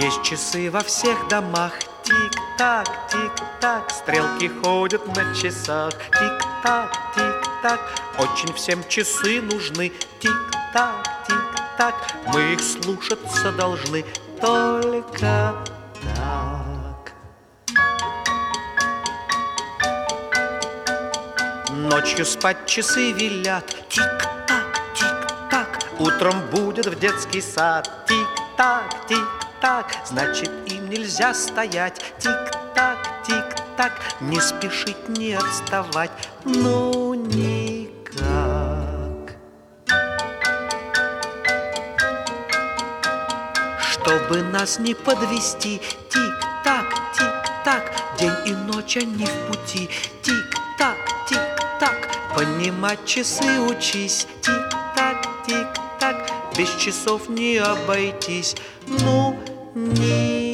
Есть часы во всех домах. Тик-так, тик-так, стрелки ходят на часах. Тик-так, тик-так, очень всем часы нужны. Тик-так, тик-так, мы их слушаться должны только так. Ночью спать часы велят. Тик-так, тик-так, утром будет в детский сад. Тик-так, тик-так, значит, им нельзя стоять. Тик-так, тик-так, не спешить, не отставать. Ну, никак. Чтобы нас не подвести, тик-так, тик-так, день и ночь они в пути. Тик-так, тик-так, понимать часы учись. Тик-так, тик-так, без часов не обойтись. Ну, не